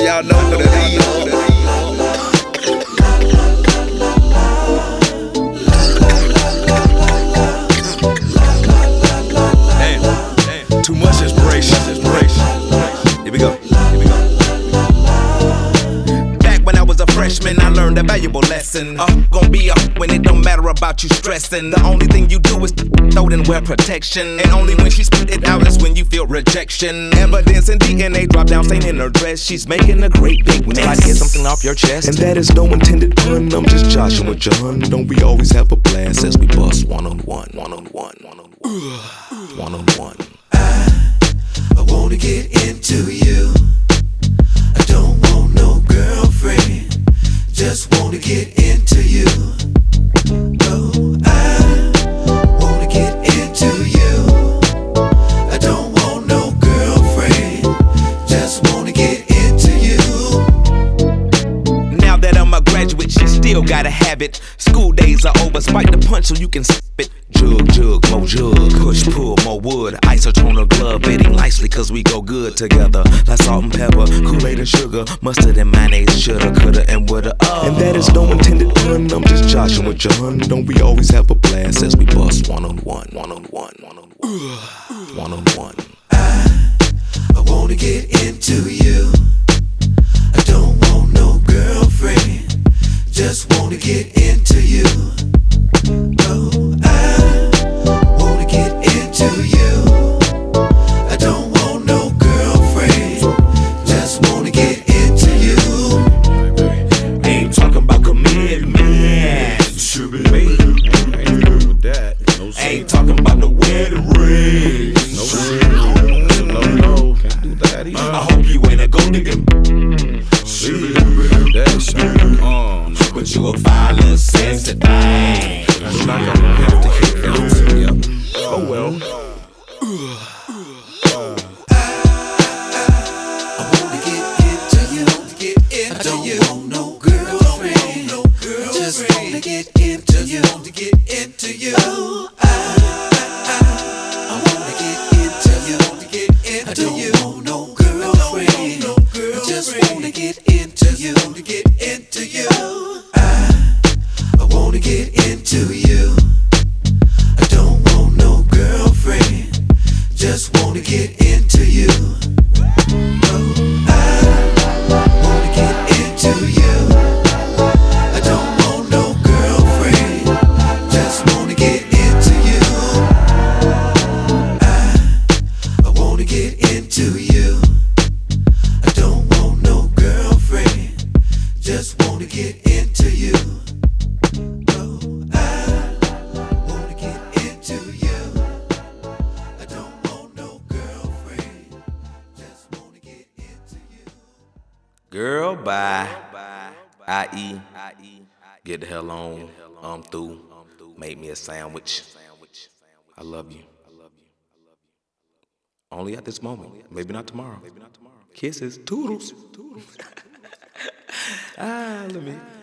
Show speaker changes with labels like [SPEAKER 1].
[SPEAKER 1] y'all know what it is. Damn, too much inspiration. Here we go. Back when I was a freshman, I learned a valuable lesson. Gonna be up when it don't matter about you stressing. The only thing you do is throw it and wear protection. And only when she spit it out is when you feel rejection. Evidence and DNA drop down, stain in her dress. She's making a great big mess. Try to get something off your chest. And that is no intended pun. I'm just joshing with John. Don't we always have a blast as we bust one on one.
[SPEAKER 2] I wanna get into you. I don't want no girlfriend. Just wanna get into you. Oh, I wanna get into you. I don't want no girlfriend. Just wanna get into you.
[SPEAKER 3] Now that I'm a graduate, she still gotta have it. School days are over, spike the punch so you can spit. Jug, more jug, push, pull, more wood. Isotope on a glove, fitting nicely cause we go good together. Like salt and pepper, Kool-Aid and sugar, mustard and mayonnaise, shoulda, coulda, and woulda.
[SPEAKER 1] And that is no intended pun. I'm just joshing with John. Don't we always have a blast as we bust one on one.
[SPEAKER 2] I wanna get into you. I don't want no girlfriend. Just wanna get into you. Oh, I wanna get into you. I don't want no girlfriend. Just wanna get into you.
[SPEAKER 3] Ain't talking about commitment. Ain't talking about the wedding ring. I hope you ain't a gold digger. But you a violent, sexy thing.
[SPEAKER 1] Oh well.
[SPEAKER 2] I wanna get into you. I don't want no girlfriend. Just wanna get into you. Oh, I wanna get into you. I don't want no girlfriend. Just wanna get into you. I wanna get into you. I don't want no girlfriend. Just wanna get into you. Oh, I wanna get into you. I don't want no girlfriend. Just wanna get into you. I wanna get into you. I don't want no girlfriend. Just wanna get into you. Oh, I wanna get into you. I don't want no girlfriend. Just wanna get into you.
[SPEAKER 3] Girl, bye. I.E. Get the hell on. I'm through. Make me a sandwich. I love you. Only at this moment. Maybe not tomorrow. Kisses. Toodles. Let me.